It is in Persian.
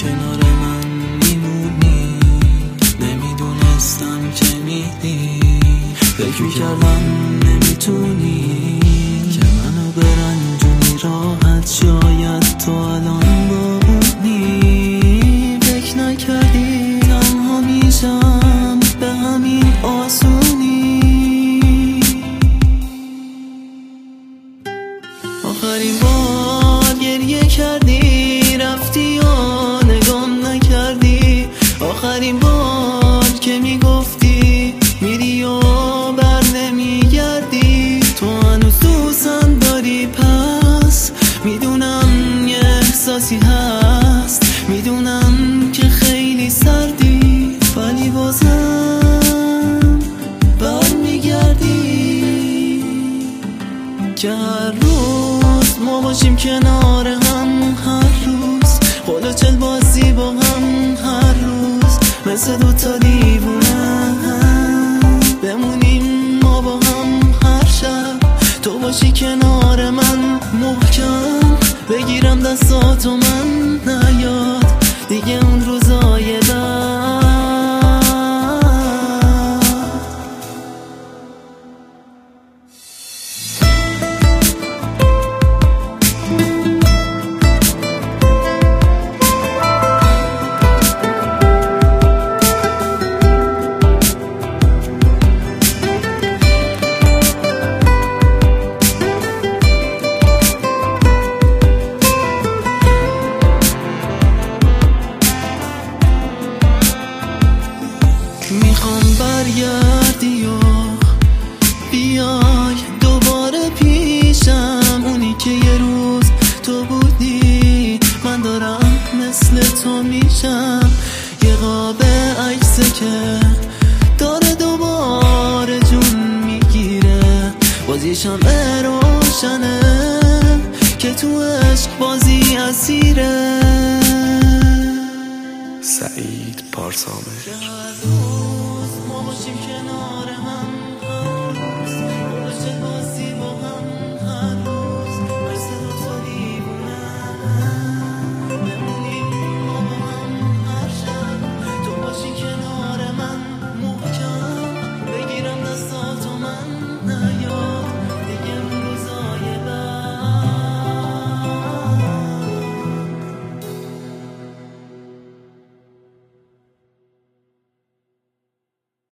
کنار من میمونی، نمیدونستم که میدی، فکر میکردم نمیتونی که منو برنجونی راحت، شاید تو الان با اونی. فکر نکردی تنها میشم به همین آسونی. آخرین بار گریه کردی رفتی و نگام نکردی، آخرین بار که میگفتی میری و بر نمیگردی. تو هنوز دوستم داری، پس میدونم یه احساسی هست، میدونم که خیلی سردی، ولی بازم بر میگردی. که هر روز ما باشیم کنار هم، هر روز قلوچل بازی با هم، هر روز مثل دوتا دیوونه بمونیم ما با هم. هر شب تو باشی کنار من، محکم بگیرم دستاتو من، نیاد دیگه اون روزای بعد. میخوام برگردی و بیای دوباره پیشم، اونی که یه روز تو بودی. من دارم مثل تو میشم، یه قاب عکسه که داره دوباره جون میگیره، باز یه شمع روشنه که تو عشق بازی اسیره. سعید پارسامر. هر روز ما باشیم کنار هم،